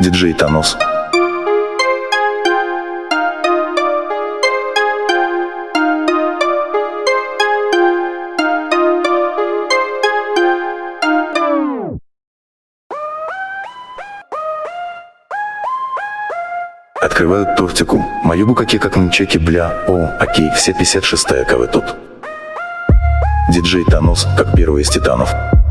Диджей Танос. Открывают тортику. Мою букаке как нунчаки, бля, о, окей, все 56-я КВ тут. Диджей Танос, как первый из титанов.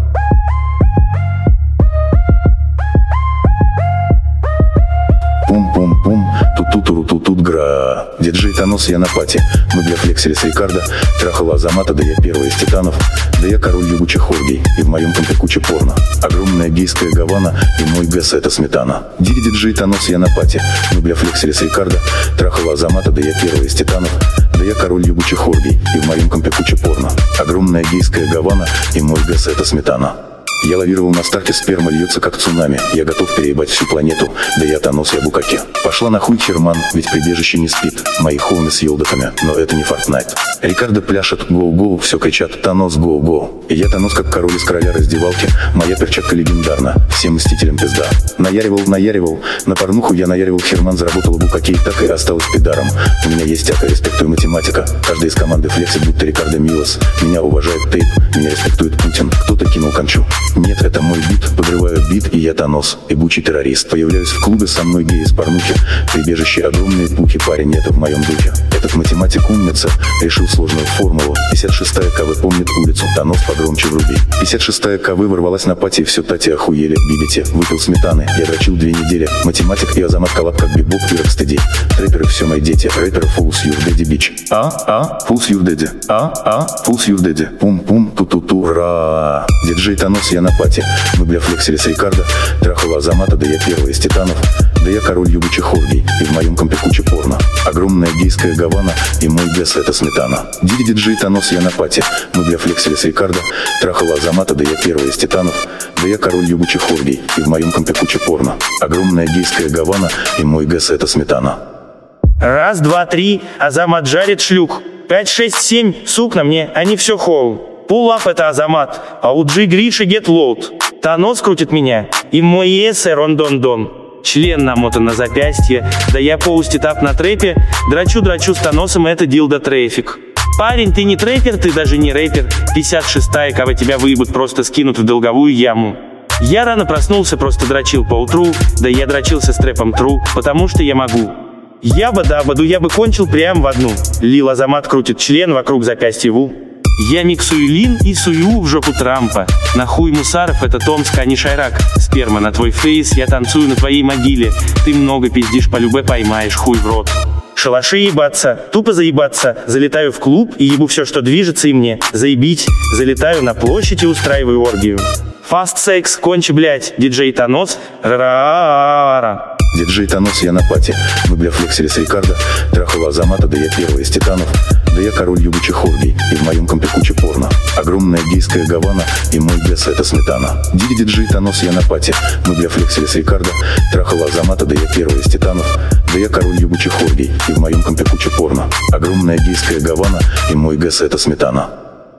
Пум-пум-пум, тут-тут-тут-тут гра. Диджей Танос, я на пати. Мы бля флексили с Рикардо. Трахала Азамата, да я первый из титанов. Да я король ебучих оргий. И в моем компе куча порно. Огромная гейская Гавана. И мой ГЭС это сметана. Диджей Танос, я на пати. Мы бля флексили с Рикардо. Трахала Азамата, да я первый из титанов. Да я король ебучих оргий. И в моем компе куча порно. Огромная гейская Гавана. И мой ГЭС это сметана. Я лавировал на старте, сперма льется как цунами. Я готов переебать всю планету, да я Танос, я букаке. Пошла нахуй Херман, ведь прибежище не спит. Мои хоуми с елдаками, но это не Fortnite. Рикардо пляшет, гоу-гоу, все кричат, Танос, гоу-гоу. И я Танос, как король из короля раздевалки. Моя перчатка легендарна, всем мстителям пизда. Наяривал, на порнуху я наяривал. Херман заработала букаке и так и осталась пидаром. У меня есть тяка, респектую математика. Каждый из команды флексит, будто Рикардо Милос. Меня уважает Тейп, меня респектует Путин. Кто-то кинул кончу. Нет, это мой бит, подрываю бит, и я Танос, ебучий террорист. Появляюсь в клубе, со мной геи из порнухи. Прибежище огромные пухи, парень, это в моем духе. Этот математик умница, решил сложную формулу. 56-я КВ помнит улицу, Танос погромче вруби. 56-я КВ ворвалась на пати, все тати охуели, бибите. Выпил сметаны, я дрочил 2 недели. Математик и Азамат коллаб как бибоп и рокстеди. Трэперы все мои дети, рэперы fools your daddy bitch. Fools your daddy. Fools your daddy. Пум-пум, ту-ту-ту-ра. Диджей Танос, я на пати. Мы бля флексили с Рикардо. Трахала Азамата, да я первый из титанов. Да я король ебучих оргий. И в моем компе куча порно. Огромная гейская Гавана. И мой ГЭС это сметана. Диджей Танос, я на пати. Мы бля флексили с Рикардо. Трахала Азамата, да я первый из титанов. Да я король ебучих оргий. И в моем компе куча порно. Огромная гейская Гавана. И мой ГЭС это сметана. Раз, два, три, Азамат жарит шлюх. 5, 6, 7, сук на мне, они все хоу. Пул-ап это Азамат, а у Джи Гриша get load. Танос крутит меня, и мой ЕС рондон-дон. Член намотан на запястье, да я поуститап на трэпе. Драчу с Таносом, это дилда трэфик. Парень, ты не трэпер, ты даже не рэпер. 56-я КВ тебя выебут, просто скинут в долговую яму. Я рано проснулся, просто дрочил по утру. Да я дрочился с трэпом тру, потому что я могу. Я бы кончил прям в одну. Лил Азамат крутит член вокруг запястья ву. Я миксую лин и сую в жопу Трампа. Нахуй Мусаров, это Томск, а не Шайрак. Сперма на твой фейс, я танцую на твоей могиле. Ты много пиздишь, полюбе поймаешь хуй в рот. Шалаши ебаться, тупо заебаться. Залетаю в клуб и ебу все, что движется, и мне заебить. Залетаю на площадь и устраиваю оргию. Fast секс, кончи, блять. Диджей Танос, ра-ра-ра-ра. Диджей Танос, я на пати. Мы бля флексили с Рикардо. Трахала Азамата, да я первый из титанов. Да я король ебучих оргий. И в моем компе куча порно. Огромная гейская Гавана. И мой ГЭС это сметана. Диджей Танос, я на пати. Мы бля флексили с Рикардо. Трахала Азамата, да я первый из титанов. Да я король ебучих оргий. И в моем компе куча порно. Огромная гейская Гавана. И мой ГЭС это сметана.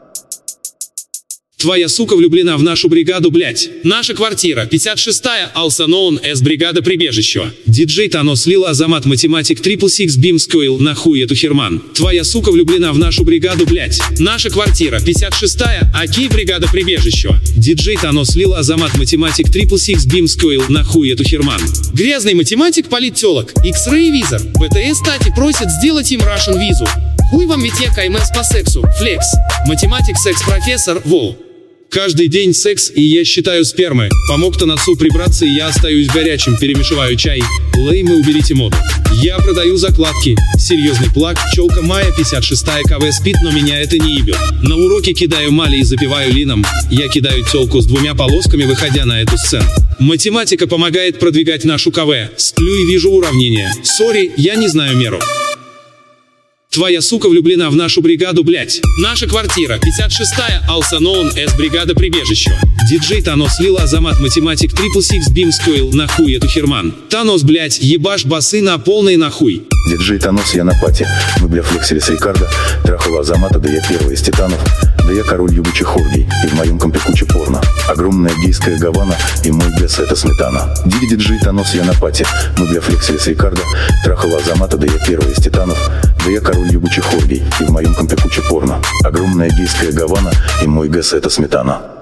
Твоя сука влюблена в нашу бригаду, блять. Наша квартира, 56-я, also known as бригада прибежища. Диджей Танос, Лил Азамат, математик, 666 Beam Scoil, нахуй эту Херман. Твоя сука влюблена в нашу бригаду, блять. Наша квартира, 56-я, окей, бригада прибежища. Диджей Танос, Лил Азамат, математик, 666 Beam Scoil, нахуй эту Херман. Грязный математик, политтелог, X-Ray визор. БТС, стати, просит сделать им Russian визу. Хуй вам ведь я КМС по сексу, флекс. Математик, секс-профессор, воу. Каждый день секс, и я считаю спермы. Помог Таносу прибраться, и я остаюсь горячим, перемешиваю чай. Леймы, уберите моду. Я продаю закладки. Серьезный плак, челка Майя, 56-я КВ спит, но меня это не ебет. На уроке кидаю мали и запиваю лином. Я кидаю телку с 2 полосками, выходя на эту сцену. Математика помогает продвигать нашу КВ. Сплю и вижу уравнение. Сори, я не знаю меру. Твоя сука влюблена в нашу бригаду, блять. Наша квартира, 56-я, also known as бригада прибежища. Диджей Танос лил Азамат математик 666 Beam Squeal, нахуй эту херман. Танос, блять, ебашь басы на полный нахуй. Диджей Танос, я на пати. Мы, бля, флексили с Рикардо. Трахал Азамата, да я первый из титанов. Да я король ебучих оргий, и в моем компе куча порно. Огромная гейская гавана, и мой бес это сметана. Диджей Танос, я на пати. Мы, бля, флексили с Рикардо. Трахал Азамата, да я первый из титанов. Да я король ебучих оргий, и в моем компе куча порно. Огромная гейская гавана, и мой гэс это сметана.